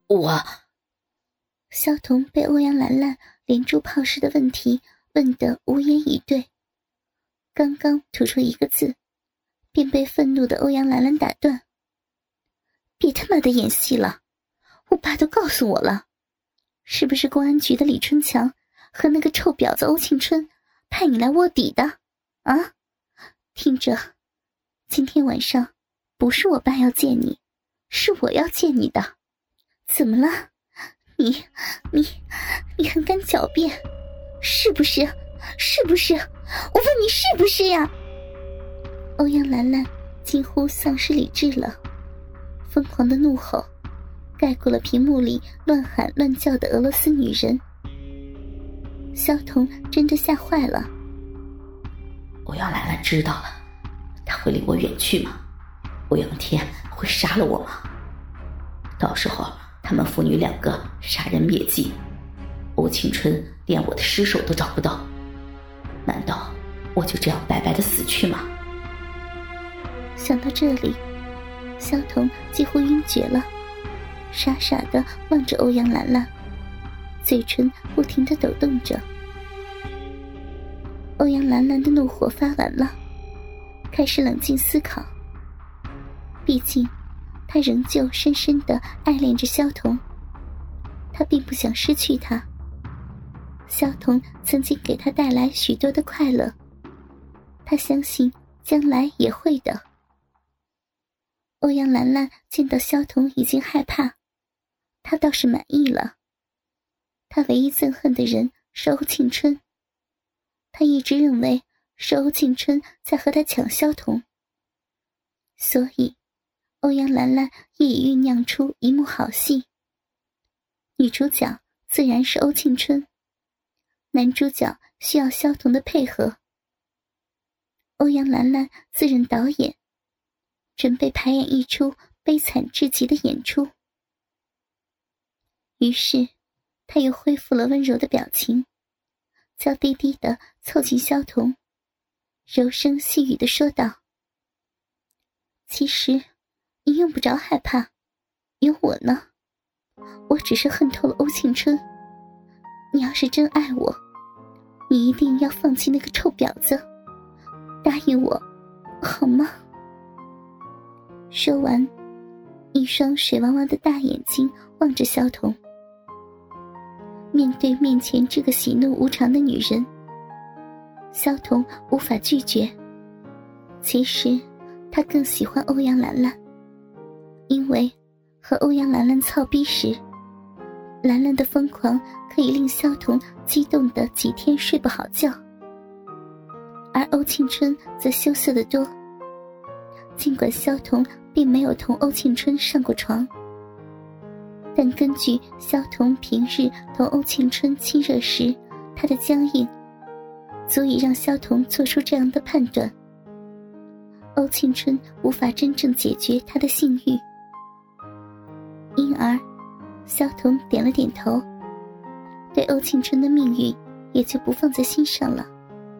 我…… 萧彤被欧阳兰兰连珠炮似的问题问得无言以对，刚刚吐出一个字，便被愤怒的欧阳兰兰打断。别他妈的演戏了，我爸都告诉我了，是不是公安局的李春强和那个臭婊子欧庆春派你来卧底的啊？听着，今天晚上不是我爸要见你，是我要见你的。怎么了？你还敢狡辩？是不是？是不是？我问你是不是呀？欧阳兰兰几乎丧失理智了，疯狂的怒吼盖过了屏幕里乱喊乱叫的俄罗斯女人。萧彤真的吓坏了。 欧阳兰兰知道了，她会离我远去吗？欧阳天会杀了我吗？到时候他们父女两个杀人灭迹，欧庆春连我的尸首都找不到，难道我就这样白白的死去吗？ 想到这里，萧彤几乎晕厥了，傻傻地望着欧阳兰兰，嘴唇不停地抖动着。欧阳兰兰的怒火发完了，开始冷静思考。毕竟她仍旧深深地爱恋着萧彤，她并不想失去他。萧彤曾经给她带来许多的快乐，她相信将来也会的。欧阳兰兰见到萧彤已经害怕，她倒是满意了。她唯一憎恨的人是欧庆春，她一直认为是欧庆春在和她抢萧彤，所以欧阳兰兰也已酝酿出一幕好戏。女主角自然是欧庆春，男主角需要萧彤的配合。欧阳兰兰自任导演，准备排演一出悲惨至极的演出。于是她又恢复了温柔的表情，娇滴滴地凑近萧彤，柔声细语地说道：其实你用不着害怕，有我呢。我只是恨透了欧庆春，你要是真爱我，你一定要放弃那个臭婊子，答应我好吗？说完，一双水汪汪的大眼睛望着萧彤。面对面前这个喜怒无常的女人，萧彤无法拒绝。其实他更喜欢欧阳兰兰，因为和欧阳兰兰操逼时，兰兰的疯狂可以令萧彤激动得几天睡不好觉，而欧庆春则羞涩得多。尽管萧彤并没有同欧庆春上过床，但根据萧彤平日同欧庆春亲热时他的僵硬，足以让萧彤做出这样的判断。欧庆春无法真正解决他的性欲，因而萧彤点了点头，对欧庆春的命运也就不放在心上了。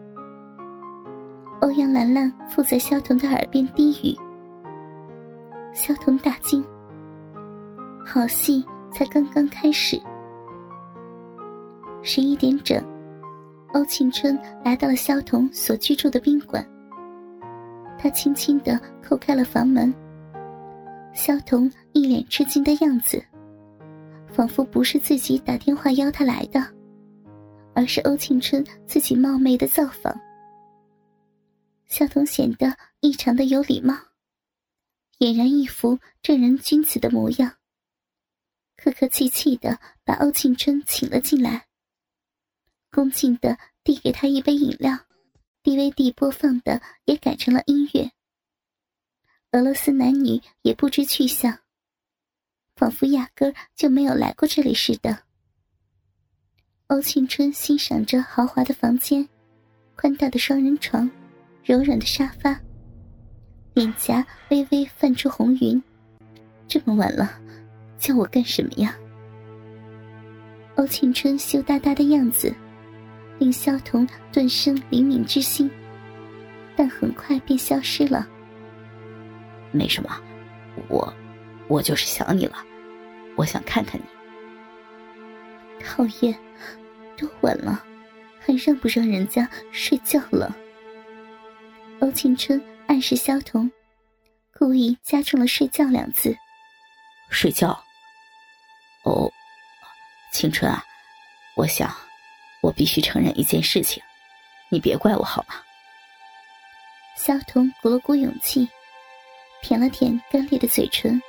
欧阳兰兰附在萧彤的耳边低语，萧彤大惊，好戏才刚刚开始。11点整，欧庆春来到了萧彤所居住的宾馆，他轻轻地扣开了房门。萧彤一脸吃惊的样子，仿佛不是自己打电话邀他来的，而是欧庆春自己冒昧的造访。萧彤显得异常的有礼貌，俨然一副正人君子的模样，客客气气地把欧庆春请了进来，恭敬地递给他一杯饮料，DVD 播放的也改成了音乐。俄罗斯男女也不知去向，仿佛压根儿就没有来过这里似的。欧庆春欣赏着豪华的房间，宽大的双人床，柔软的沙发，脸颊微微泛出红云。这么晚了，叫我干什么呀？欧庆春羞答答的样子令萧彤顿生怜悯之心，但很快便消失了。 没什么，我就是想你了， 我想看看你。 讨厌，多晚了，还让不让人家睡觉了？欧庆春暗示萧彤，故意加重了睡觉2字。 睡觉？哦，青春啊，我想我必须承认一件事情，你别怪我好吗？ 萧彤鼓了鼓勇气，舔了舔干裂的嘴唇。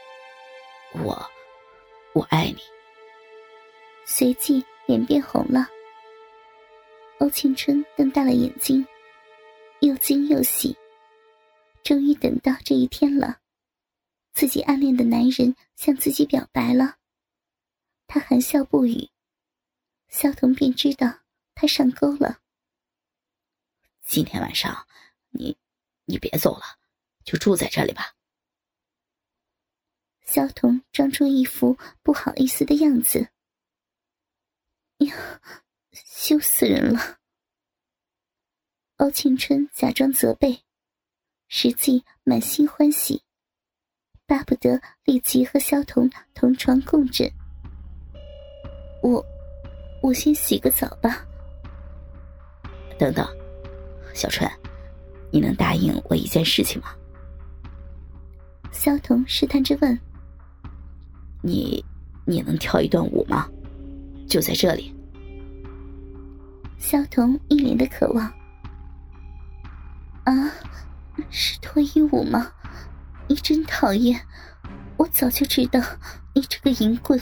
我爱你。 随即脸变红了。欧庆春瞪大了眼睛，又惊又喜，终于等到这一天了，自己暗恋的男人向自己表白了。他含笑不语，萧彤便知道他上钩了。 今天晚上你别走了，就住在这里吧。 萧彤装出一副不好意思的样子。呀，羞死人了。欧庆春假装责备，实际满心欢喜，巴不得立即和萧彤同床共枕。我先洗个澡吧。 等等，小春，你能答应我一件事情吗？ 萧彤试探着问。 你能跳一段舞吗？就在这里。 萧彤一脸的渴望。啊，是脱衣舞吗？你真讨厌，我早就知道你这个淫棍。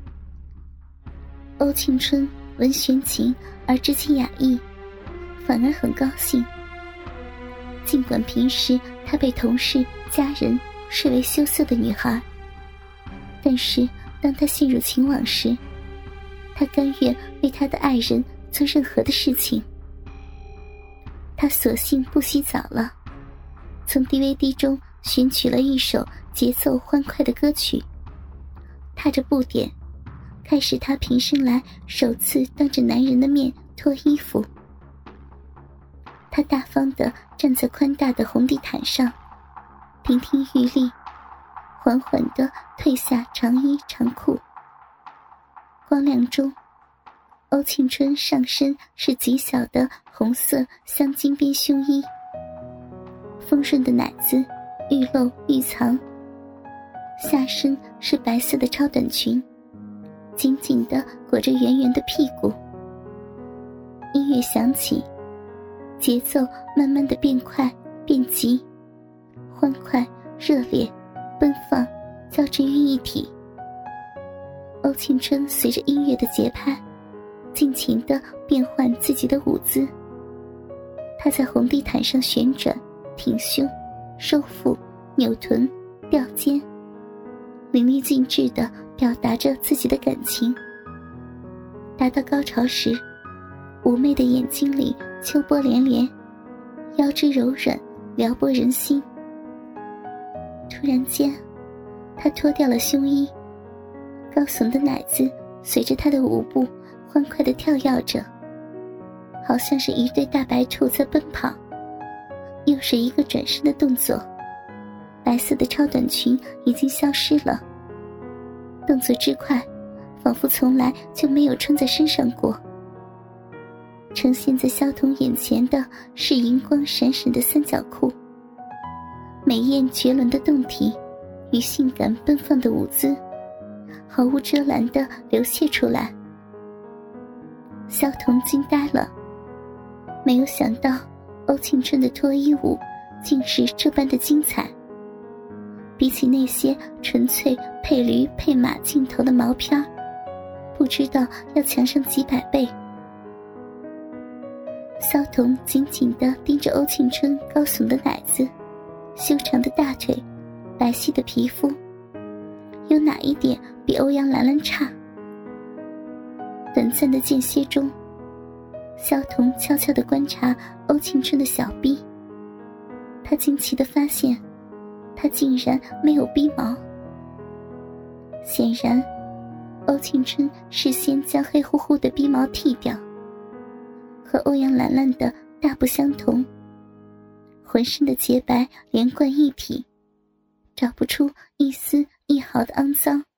欧庆春闻弦情而知其雅意，反而很高兴。尽管平时她被同事家人视为羞涩的女孩，但是当她陷入情网时，她甘愿为她的爱人做任何的事情。她索性不洗澡了，从 DVD 中选取了一首节奏欢快的歌曲，踏着步点开始她平生来首次当着男人的面脱衣服。她大方地站在宽大的红地毯上，亭亭玉立，缓缓地褪下长衣长裤。光亮中，欧庆春上身是极小的红色镶金边胸衣，丰润的奶子欲露欲藏，下身是白色的超短裙，紧紧地裹着圆圆的屁股。音乐响起，节奏慢慢地变快变急，欢快热烈奔放交织于一体。欧庆春随着音乐的节拍尽情地变换自己的舞姿。他在红地毯上旋转、挺胸、收腹、扭臀、吊肩，淋漓尽致地表达着自己的感情。达到高潮时，妩媚的眼睛里秋波连连，腰肢柔软，撩拨人心。突然间，他脱掉了胸衣，高耸的奶子随着他的舞步欢快地跳跃着，好像是一对大白兔在奔跑。又是一个转身的动作，白色的超短裙已经消失了，动作之快，仿佛从来就没有穿在身上过。呈现在萧彤眼前的是银光闪闪的三角裤，美艳绝伦的胴体与性感奔放的舞姿毫无遮拦地流泻出来。萧彤惊呆了，没有想到欧庆春的脱衣舞竟是这般的精彩，比起那些纯粹配驴配马镜头的毛片，不知道要强上几百倍。萧彤紧紧地盯着欧庆春高耸的奶子、修长的大腿、白皙的皮肤，有哪一点比欧阳兰兰差？短暂的间歇中，萧彤悄悄地观察欧庆春的小臂，他惊奇地发现他竟然没有逼毛。显然欧庆春事先将黑乎乎的逼毛剃掉，和欧阳兰兰的大不相同，浑身的洁白连贯一体，找不出一丝一毫的肮脏。